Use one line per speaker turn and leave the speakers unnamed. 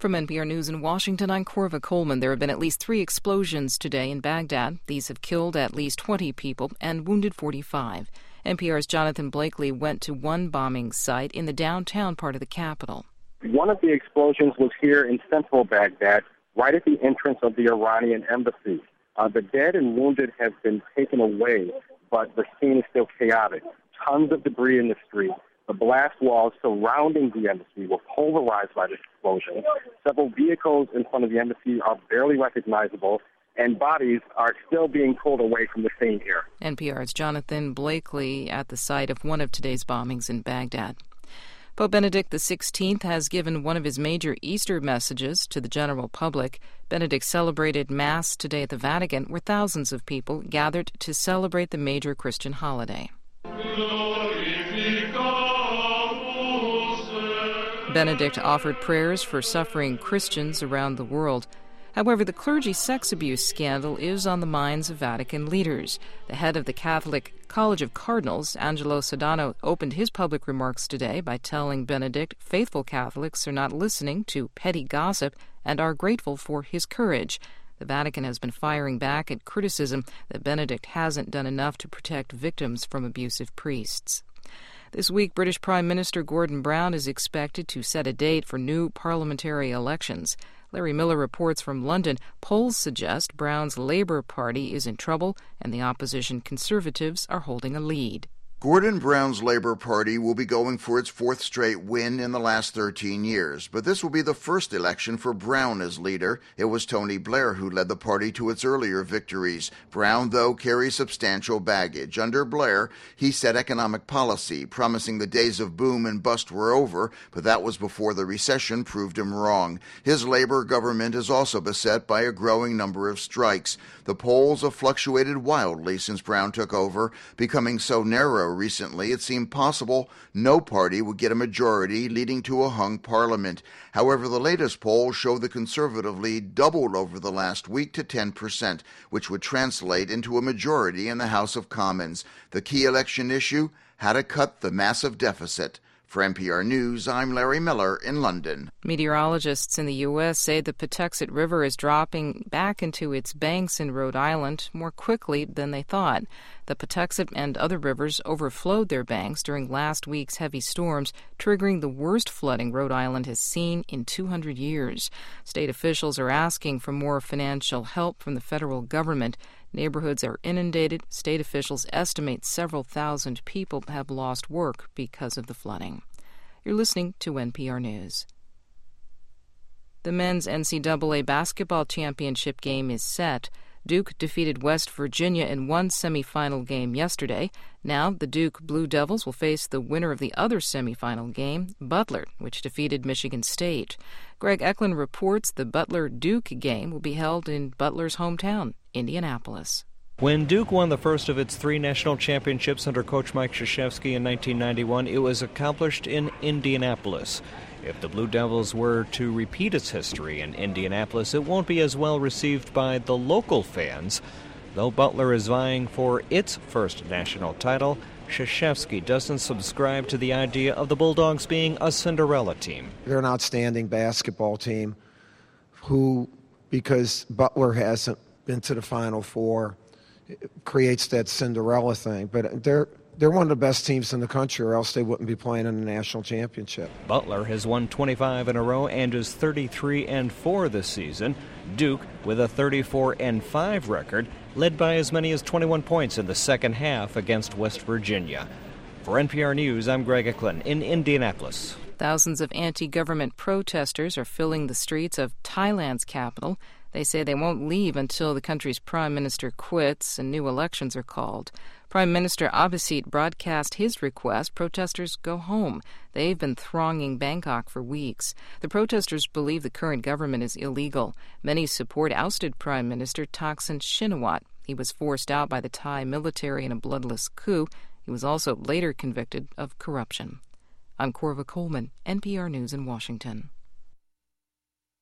From NPR News in Washington, I'm Corva Coleman. There have been at least 3 explosions today in Baghdad. These have killed at least 20 people and wounded 45. NPR's Jonathan Blakely went to one bombing site in the downtown part of the capital.
One of the explosions was here in central Baghdad, right at the entrance of the Iranian embassy. The dead and wounded have been taken away, but the scene is still chaotic. Tons of debris in the street. The blast walls surrounding the embassy were pulverized by this explosion. Several vehicles in front of the embassy are barely recognizable, and bodies are still being pulled away from the scene here.
NPR's Jonathan Blakely at the site of one of today's bombings in Baghdad. Pope Benedict XVI has given one of his major Easter messages to the general public. Benedict celebrated Mass today at the Vatican, where thousands of people gathered to celebrate the major Christian holiday. Benedict offered prayers for suffering Christians around the world. However, the clergy sex abuse scandal is on the minds of Vatican leaders. The head of the Catholic College of Cardinals, Angelo Sodano, opened his public remarks today by telling Benedict faithful Catholics are not listening to petty gossip and are grateful for his courage. The Vatican has been firing back at criticism that Benedict hasn't done enough to protect victims from abusive priests. This week, British Prime Minister Gordon Brown is expected to set a date for new parliamentary elections. Larry Miller reports from London. Polls suggest Brown's Labour Party is in trouble and the opposition Conservatives are holding a lead.
Gordon Brown's Labour Party will be going for its 4th straight win in the last 13 years, but this will be the first election for Brown as leader. It was Tony Blair who led the party to its earlier victories. Brown, though, carries substantial baggage. Under Blair, he set economic policy, promising the days of boom and bust were over, but that was before the recession proved him wrong. His Labour government is also beset by a growing number of strikes. The polls have fluctuated wildly since Brown took over, becoming so narrow recently it seemed possible no party would get a majority, leading to a hung parliament. However, the latest polls show the Conservative lead doubled over the last week to 10%, which would translate into a majority in the House of Commons. The key election issue: how to cut the massive deficit. For NPR News, I'm Larry Miller in London.
Meteorologists in the U.S. say the Patuxent River is dropping back into its banks in Rhode Island more quickly than they thought. The Patuxent and other rivers overflowed their banks during last week's heavy storms, triggering the worst flooding Rhode Island has seen in 200 years. State officials are asking for more financial help from the federal government. Neighborhoods are inundated. State officials estimate several thousand people have lost work because of the flooding. You're listening to NPR News. The men's NCAA basketball championship game is set. Duke defeated West Virginia in one semifinal game yesterday. Now the Duke Blue Devils will face the winner of the other semifinal game, Butler, which defeated Michigan State. Greg Eklund reports the Butler-Duke game will be held in Butler's hometown, Indianapolis.
When Duke won the first of its 3 national championships under coach Mike Krzyzewski in 1991, it was accomplished in Indianapolis. If the Blue Devils were to repeat its history in Indianapolis, it won't be as well received by the local fans. Though Butler is vying for its first national title, Krzyzewski doesn't subscribe to the idea of the Bulldogs being a Cinderella team.
They're an outstanding basketball team who, because Butler hasn't been to the Final Four, creates that Cinderella thing. But they're one of the best teams in the country, or else they wouldn't be playing in the national championship.
Butler has won 25 in a row and is 33-4 this season. Duke, with a 34-5 record, led by as many as 21 points in the second half against West Virginia. For NPR News, I'm Greg Eklund in Indianapolis.
Thousands of anti-government protesters are filling the streets of Thailand's capital. They say they won't leave until the country's prime minister quits and new elections are called. Prime Minister Abhisit broadcast his request protesters go home. They've been thronging Bangkok for weeks. The protesters believe the current government is illegal. Many support ousted Prime Minister Thaksin Shinawatra. He was forced out by the Thai military in a bloodless coup. He was also later convicted of corruption. I'm Corva Coleman, NPR News in Washington.